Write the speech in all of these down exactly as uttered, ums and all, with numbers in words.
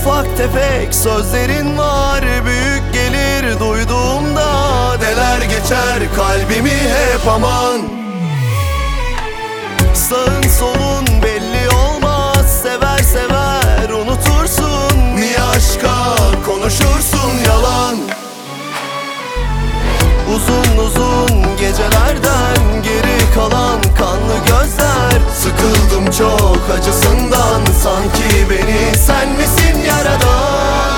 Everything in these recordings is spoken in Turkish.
Ufak tefek sözlerin var, büyük gelir duyduğumda. Neler geçer kalbimi hep aman. Sağın solun belli olmaz, sever sever unutursun. Niye aşka konuşursun yalan? Uzun uzun gecelerden geri kalan kanlı gözler. Sıkıldım çok acısından, sanki beni sen misin yaradan?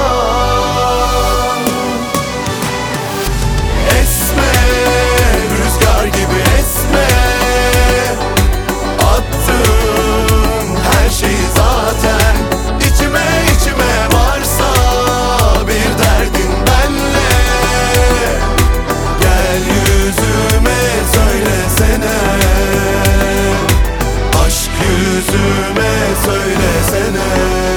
Esme, rüzgar gibi esme. Attım her şeyi zaten içime içime, varsa bir derdin benle. Gel yüzüme söylesene, aşk yüzüme söylesene.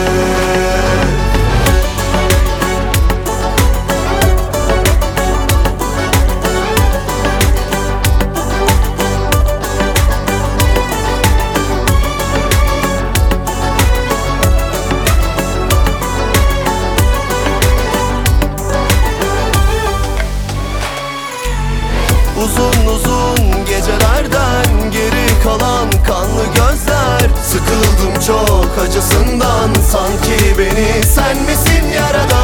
Uzun uzun gecelerden geri kalan kanlı gözler. Sıkıldım çok acısından, sanki beni sen misin yaradan?